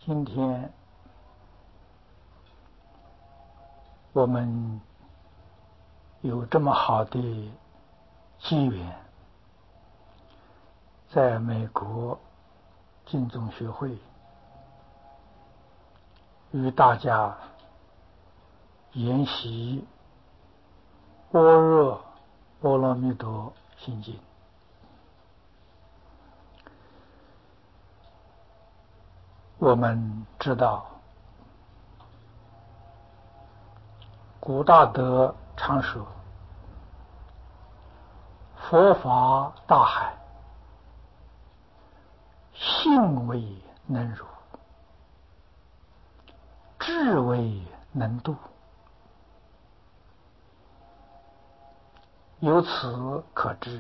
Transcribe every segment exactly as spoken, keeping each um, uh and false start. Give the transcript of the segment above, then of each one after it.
今天我们有这么好的机缘，在美国净宗学会与大家研习般若波罗蜜多心经。我们知道，古大德常说，佛法大海，性为能入，智为能渡。由此可知，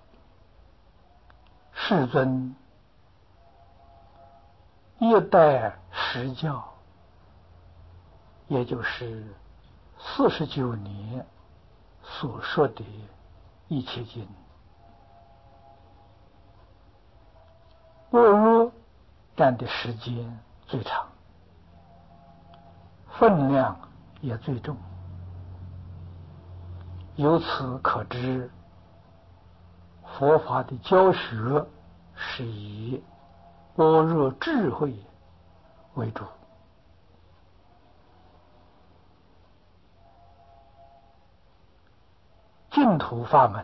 世尊一代实教，也就是四十九年所说的一切经，般若占的时间最长，分量也最重。由此可知，佛法的教学是以般若智慧为主。净土法门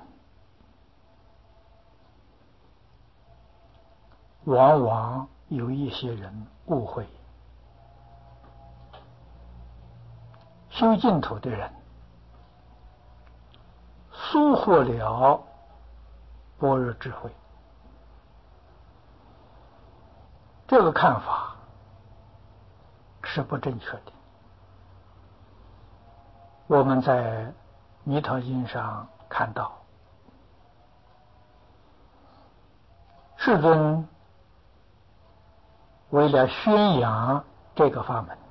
往往有一些人误会，修净土的人疏忽了般若智慧，这个看法是不正确的。我们在弥陀经上看到，世尊为了宣扬这个法门，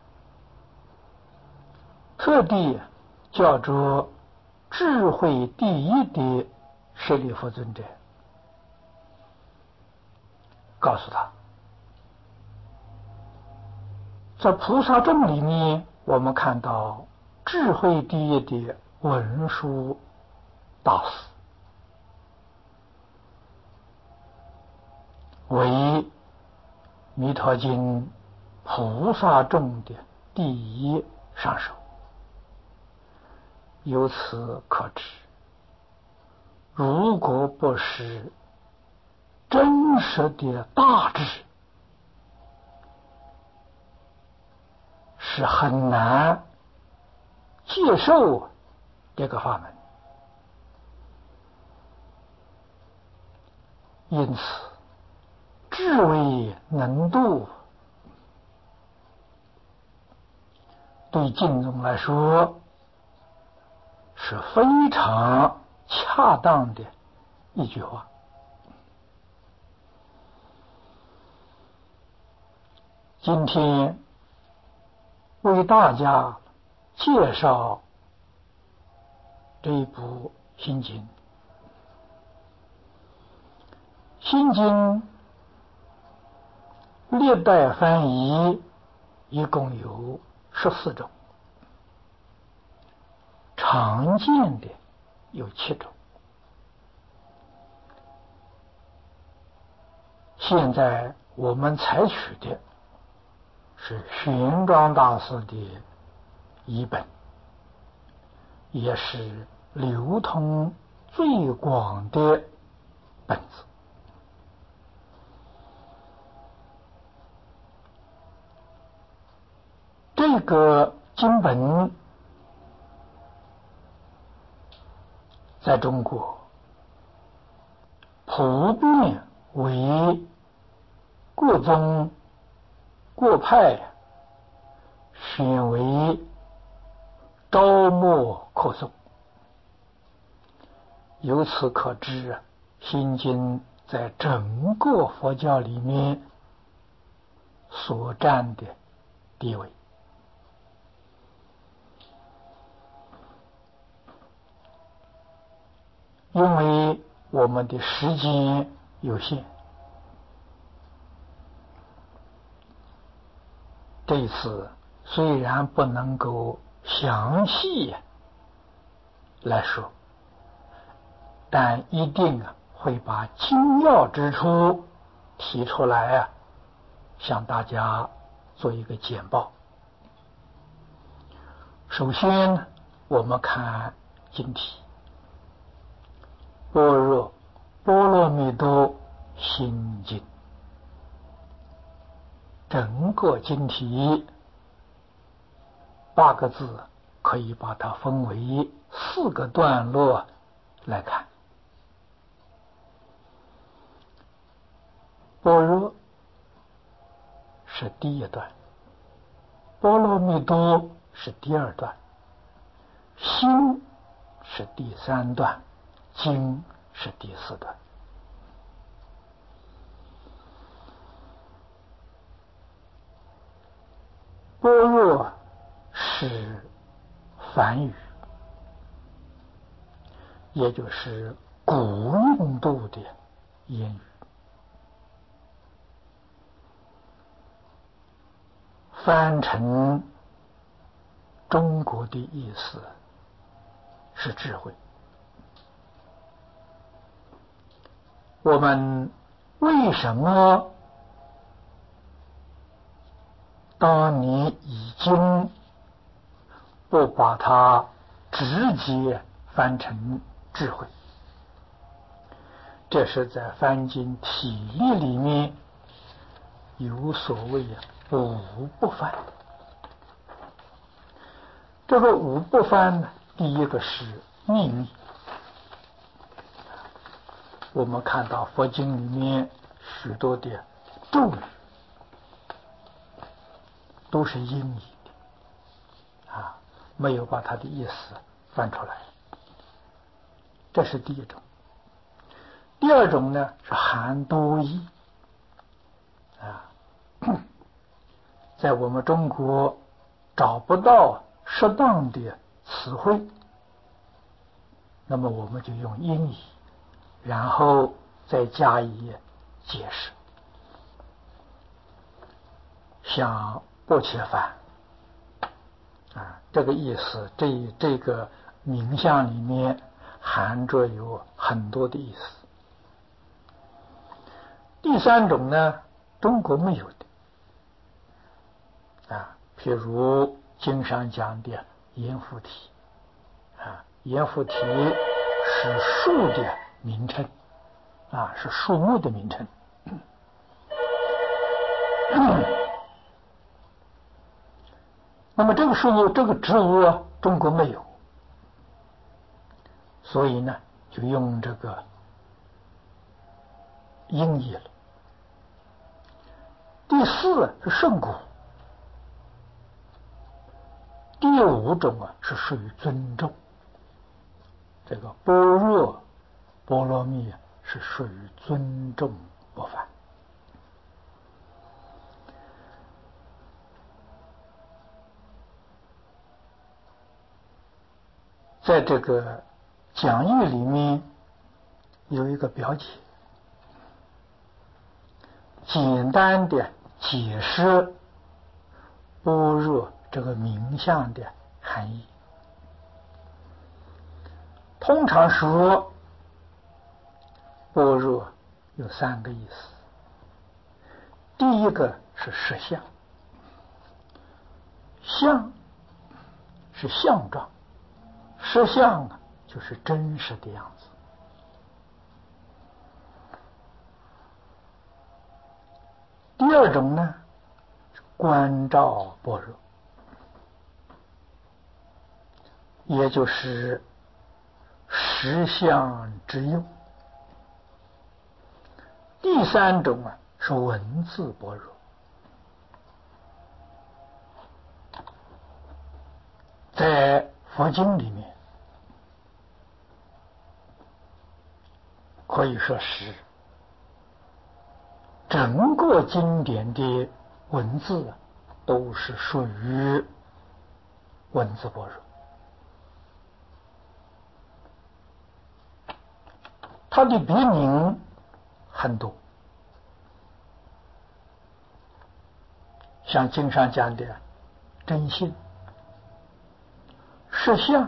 特地叫做智慧第一的舍利弗尊者，告诉他，在菩萨众里面，我们看到智慧第一的文殊大师，为弥陀经菩萨众的第一上首。由此可知，如果不是真实的大智，是很难接受这个法门。因此，智慧能度对净宗来说是非常恰当的一句话。今天为大家介绍这一部心经。心经历代翻译一共有十四种，常见的有七种。现在我们采取的是玄奘大师的译本，也是流通最广的本子。这个经本在中国普遍为各宗各派选为招募课诵。由此可知，心经在整个佛教里面所占的地位。因为我们的时间有限， 这一次虽然不能够详细来说，但一定啊会把精要之处提出来啊，向大家做一个简报。首先，我们看经题：般若波罗蜜多心经。整个经题八个字，可以把它分为四个段落来看。般若是第一段，波罗蜜多是第二段，心是第三段，经是第四段。般若是梵语，也就是古印度的言语。翻成中国的意思是智慧。我们为什么当你已经不把它直接翻成智慧？这是在翻经体例里面有所谓啊五不翻。这个五不翻呢，第一个是秘密。我们看到佛经里面许多的咒语都是音译的啊，没有把它的意思翻出来，这是第一种。第二种呢是含多义啊，在我们中国找不到适当的词汇，那么我们就用音译，然后再加以解释。像薄伽梵啊，这个意思，这这个名相里面含着有很多的意思。第三种呢，中国没有的啊，譬如经上讲的阎浮提啊，阎浮提是树的名称啊，是树木的名称。那么这个树木、这个植物啊，中国没有，所以呢，就用这个音译了。第四是圣果，第五种啊是属于尊重。这个般若波罗蜜啊是属于尊重不凡。在这个讲义里面有一个标题，简单的解释般若这个名相的含义。通常说般若有三个意思。第一个是实相，相是相状，实相啊就是真实的样子。第二种呢，观照般若，也就是实相之用。第三种啊是文字般若。在佛经里面可以说是整个经典的文字都是属于文字般若。它的别名很多， 像经上讲的真性、实相、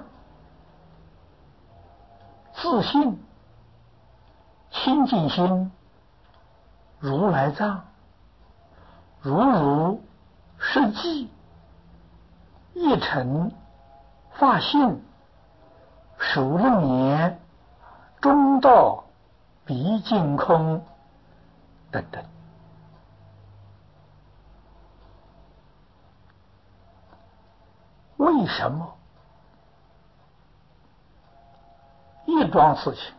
自信、清净心、如来藏、如如实际、一尘、法性、首楞严、中道、毕竟空等等。为什么一桩事情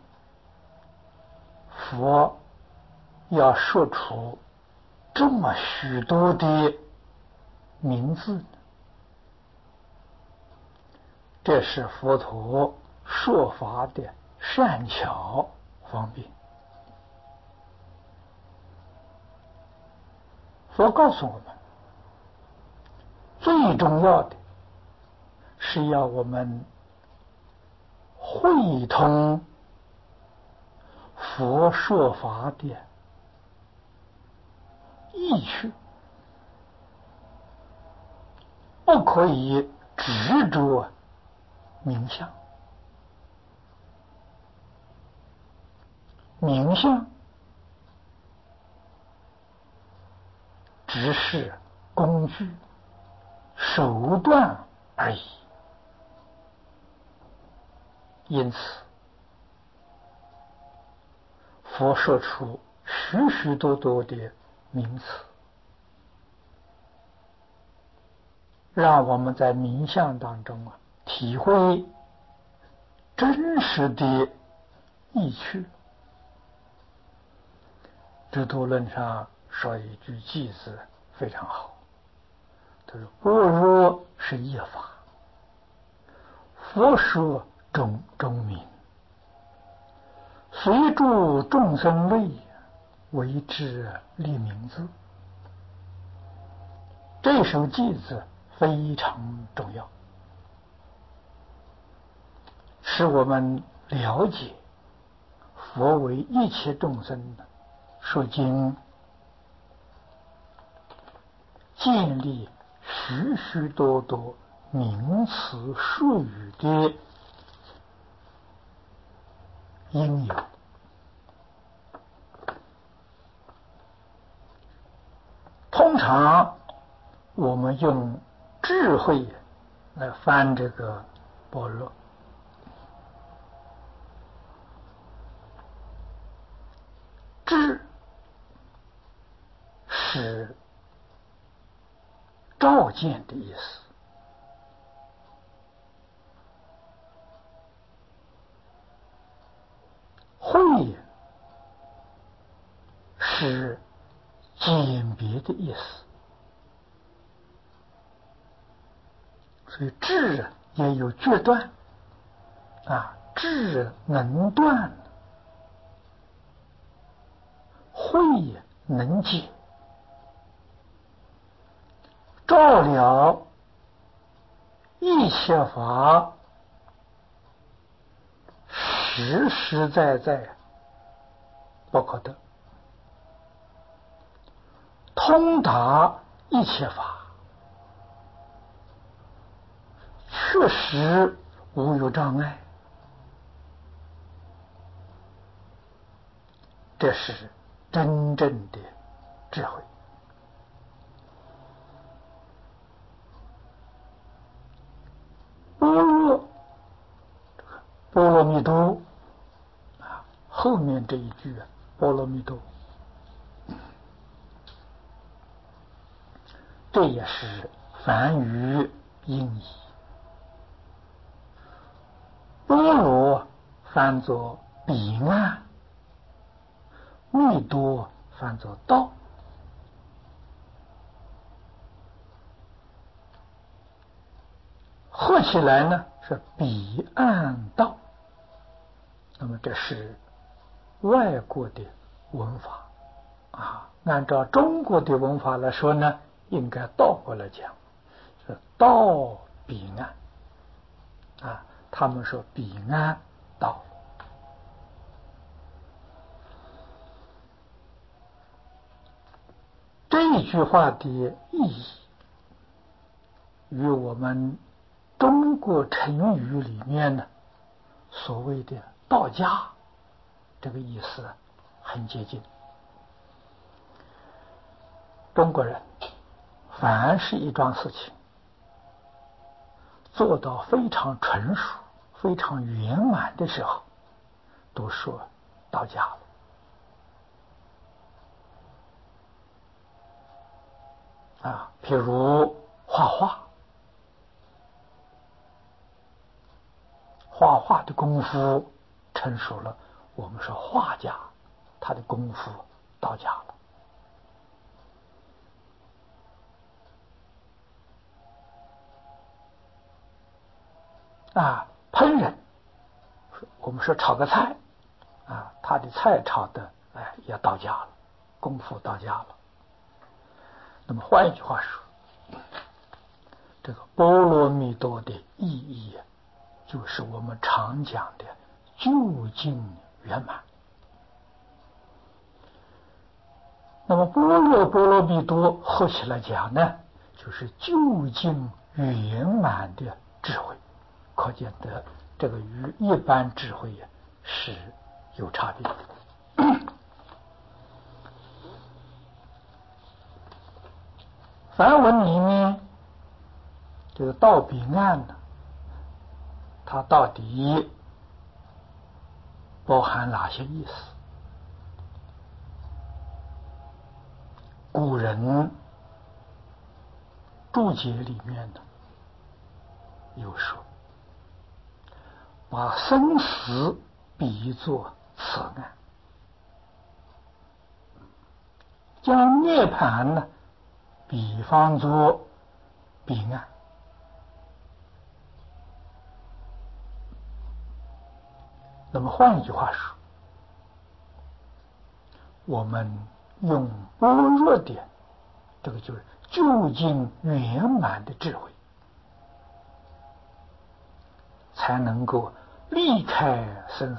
佛要说出这么许多的名字呢？这是佛陀说法的善巧方便。佛告诉我们，最重要的是要我们会通佛说法的意趣，不可以执着名相。名相只是工具、手段而已。因此，佛说出许许多多的名词，让我们在名相当中啊体会真实的意趣。智度论上说一句偈子非常好，他说：“般若是一法，佛说种种名，随诸众生类，为之立名字。”这首偈子非常重要，使我们了解佛为一切众生说经，建立许许多多名词术语的因由。通常我们用智慧来翻这个般若，智是照见的意思，慧是鉴别的意思。所以智也有决断啊，智能断，慧能解，照了一切法实实在在不可得，通达一切法确实无有障碍。这是真正的智慧。般若波罗蜜多啊，后面这一句啊，波罗蜜多，这也是梵语音译。般若翻作彼岸，蜜多翻作道。合起来呢是彼岸道。那么这是外国的文法啊，按照中国的文法来说呢，应该倒过来讲，是道彼岸啊。他们说彼岸道。 这一句话的意义与我们中国成语里面呢所谓的道家这个意思很接近。中国人凡是一桩事情做到非常纯熟、非常圆满的时候，都说道家了。啊，譬如画画，画画的功夫成熟了，我们说画家他的功夫到家了。啊，烹饪，我们说炒个菜，啊，他的菜炒的哎也到家了，功夫到家了。那么换一句话说，这个波罗蜜多的意义啊，就是我们常讲的究竟圆满。那么般若波罗蜜多合起来讲呢，就是究竟圆满的智慧，可见得这个与一般智慧呀是有差别的。梵文里面这个到彼岸呢，它到底包含哪些意思？古人注解里面呢有说，把生死比作此岸，将涅盘呢比方作彼岸。那么换一句话说，我们用般若的这个就是究竟圆满的智慧，才能够离开生死，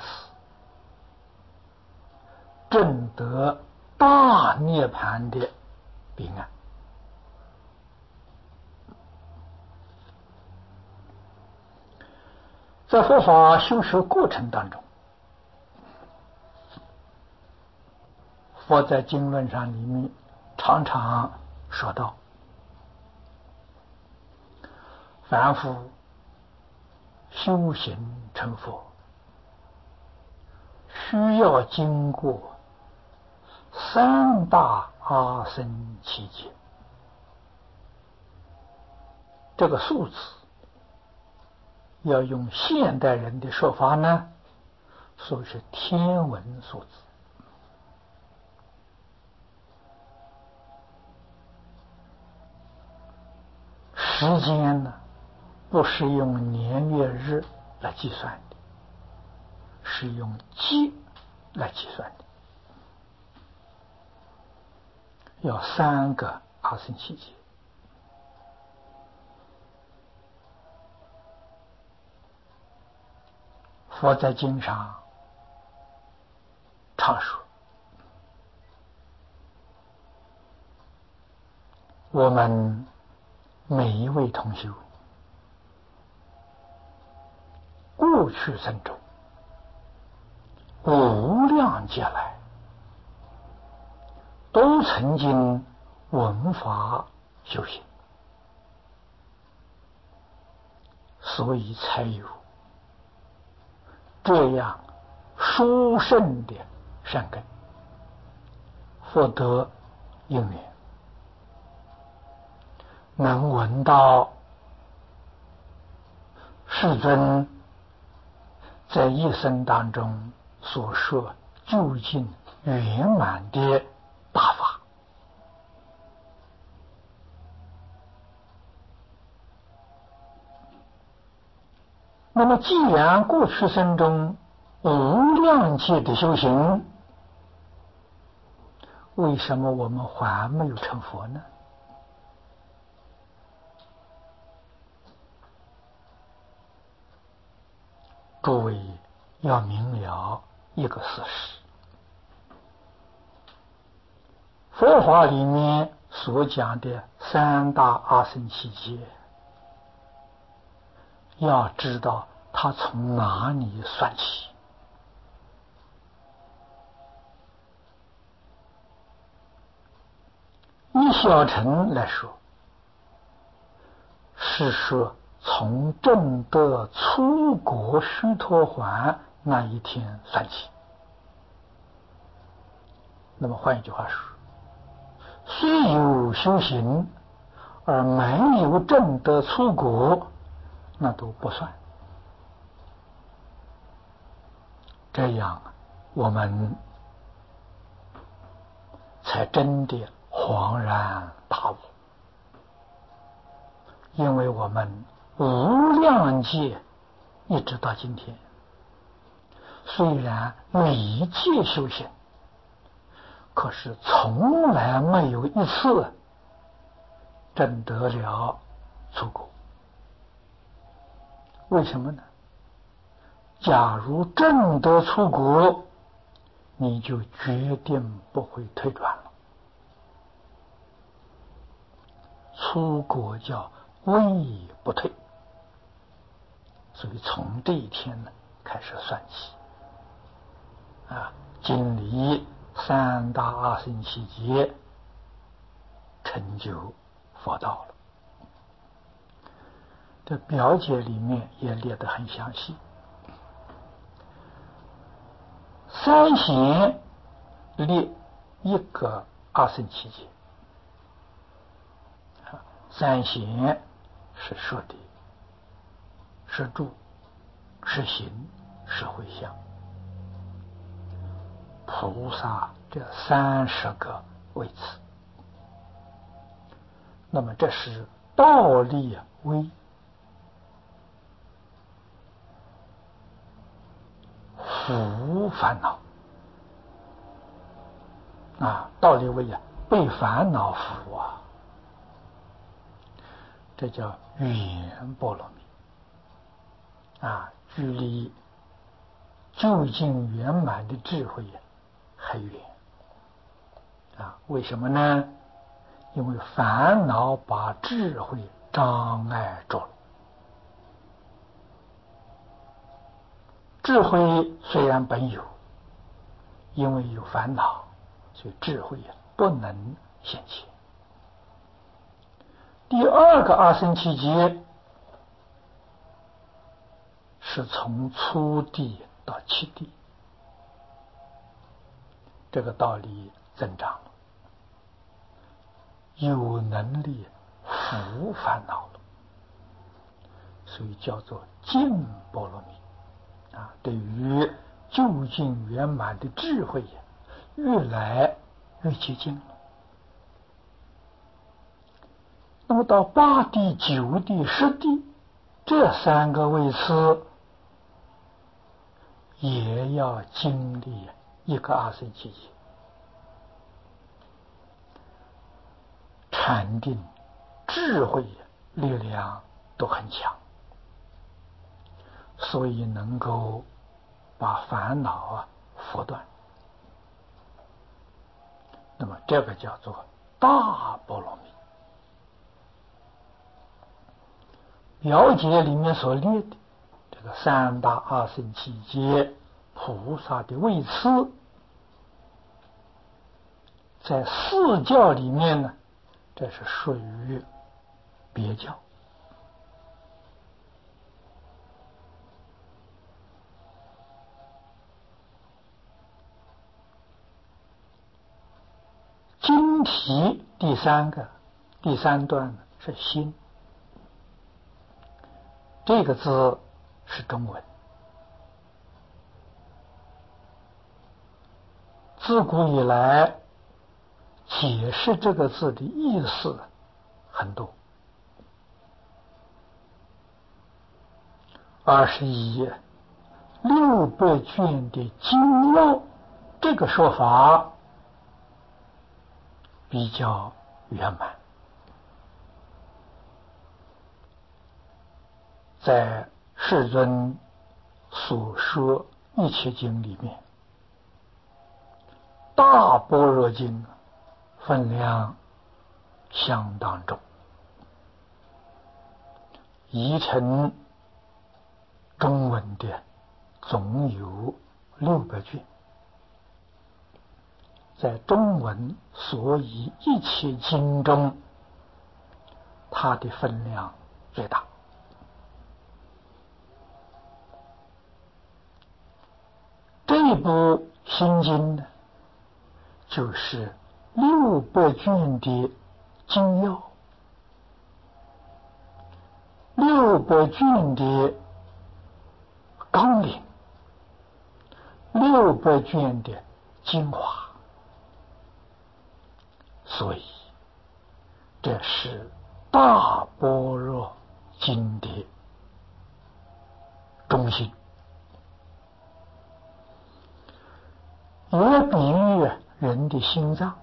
证得大涅盘的彼岸。在佛法修学过程当中，佛在经论上里面常常说到，凡夫修行成佛，需要经过三大阿僧祇劫。这个数字要用现代人的说法呢，说是天文数字。时间呢，不是用年月日来计算的，是用劫来计算的，要三个阿僧祇劫。佛在经上常说，我们每一位同修过去生中无量劫来都曾经闻法修行，所以才有这样殊胜的善根，福德因缘，能闻到世尊在一生当中所说究竟圆满的大法。那么既然过去生中无量劫的修行，为什么我们还没有成佛呢？诸位要明了一个事实，佛法里面所讲的三大阿僧祇劫，要知道它从哪里算起。以小乘来说，是说从证得出国须陀洹那一天算起。那么换一句话说，虽有修行而没有证得出国，那都不算。这样我们才真的恍然大悟。因为我们无量劫一直到今天，虽然历劫修行，可是从来没有一次证得了出国。为什么呢？假如证得出国，你就决定不会退转了。出国叫位不退，所以从这一天呢开始算起啊，经历三大阿僧祇劫，成就佛道了。这表解里面也列得很详细。三贤列一个阿僧祇劫，三贤是说的是住、是行、是回向。菩萨这三十个位次，那么这是倒立为伏烦恼啊，倒立为啊被烦恼伏啊，这叫圆波罗蜜啊，距离究竟圆满的智慧还远啊。为什么呢？因为烦恼把智慧障碍住了。智慧虽然本有，因为有烦恼，所以智慧不能显现。第二个阿僧祇劫是从初地到七地，这个道理增长了，有能力伏烦恼了，所以叫做净波罗蜜啊。对于究竟圆满的智慧越来越接近了。那么到八地、九地、十地这三个位次，也要经历一个阿僧祇劫，禅定、智慧力量都很强，所以能够把烦恼啊伏断。那么这个叫做大波罗蜜。表解里面所列的这个三大阿僧祇劫菩萨的位次，在四教里面呢，这是属于别教。经题第三个第三段呢是心，这个字是中文，自古以来解释这个字的意思很多，而是以六百卷的经要这个说法比较圆满。在世尊所说一切经里面，大般若经分量相当重，译成中文的总有六百卷，在中文所以一切经中，它的分量最大。这部心经呢，就是六百卷的精要，六百卷的纲领，六百卷的精华，所以这是大般若经的中心，也比喻人的心脏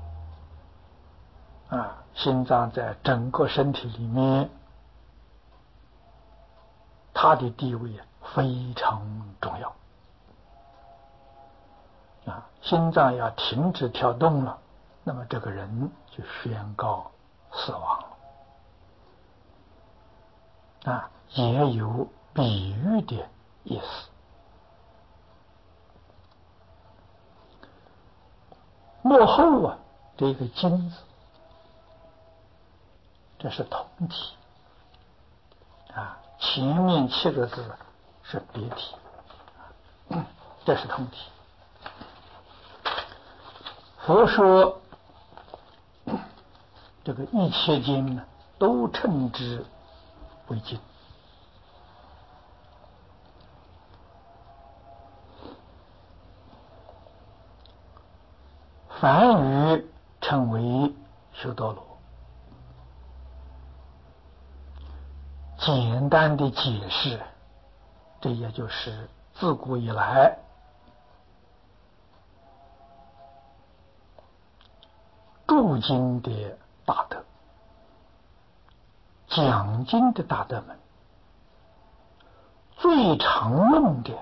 啊，心脏在整个身体里面，它的地位非常重要啊。心脏要停止跳动了，那么这个人就宣告死亡了啊，也有比喻的意思。幕后啊，这个金字，这是同体啊，前面七个字是别体，这是同体。佛说这个一切经呢，都称之为经。梵语称为修多罗，简单的解释，这也就是自古以来注经的大德、讲经的大德们最常用的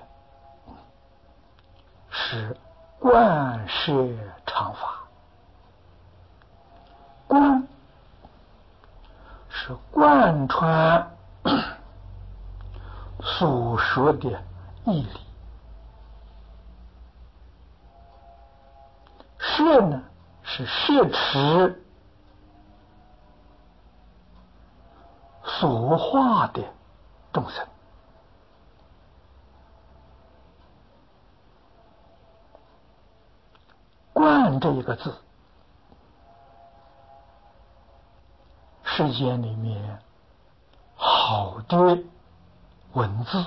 是贯摄常法。贯是贯穿所说的义理，摄呢是摄持所化的众生。贯这一个字，世间里面好的文字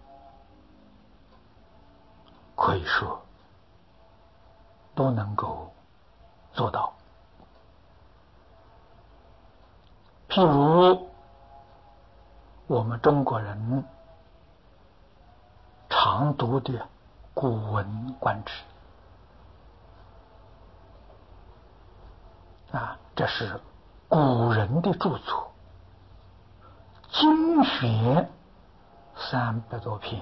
可以说都能够做到。譬如我们中国人常读的《古文观止》啊，这是古人的著作，精选三百多篇，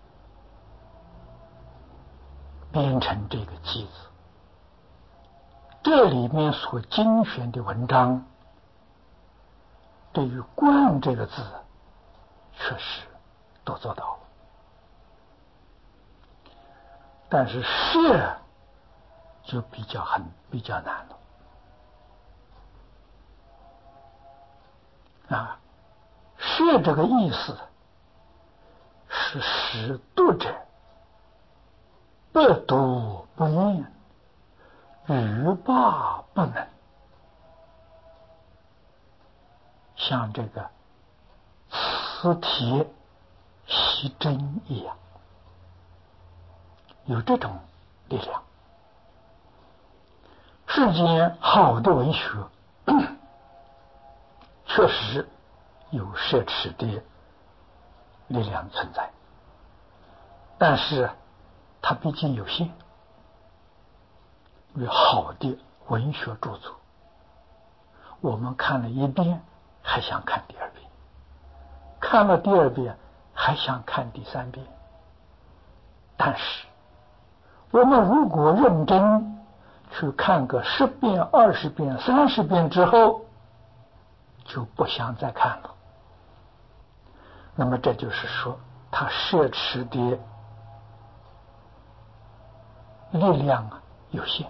编成这个集子。这里面所精选的文章，对于“贯”这个字，确实都做到了。但是“摄”就比较很比较难了。啊，摄这个意思是使读者不读不厌，欲罢不能，像这个磁铁吸针一样，有这种力量。世间好的文学确实有摄持的力量存在，但是它毕竟有限。因为好的文学著作，我们看了一遍还想看第二遍，看了第二遍还想看第三遍。但是我们如果认真去看个十遍、二十遍、三十遍之后， 就不想再看了。那么这就是说，他摄持的力量啊有限，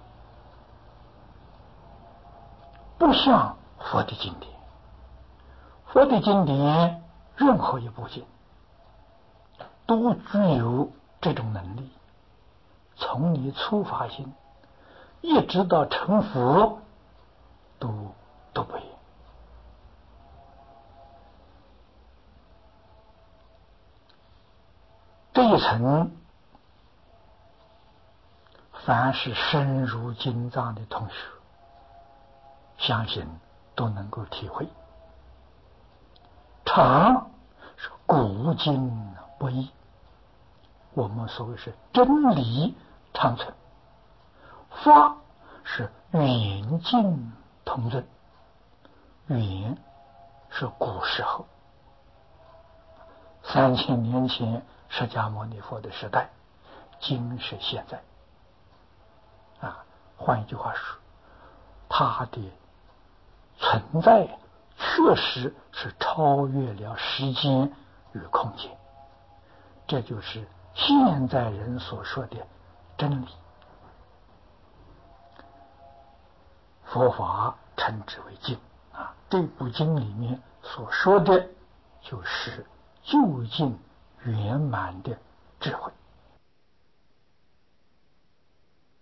不像佛的经典。佛的经典任何一部经都具有这种能力，从你初发心一直到成佛都都不一样。这一层凡是深入经藏的同学，相信都能够体会。常是古今不易，我们所谓是真理长存；法是远近同尊，远是古时候三千年前释迦牟尼佛的时代，今是现在啊。换一句话说，它的存在确实是超越了时间与空间，这就是现在人所说的真理。佛法称之为经啊，这部经里面所说的就是究竟圆满的智慧。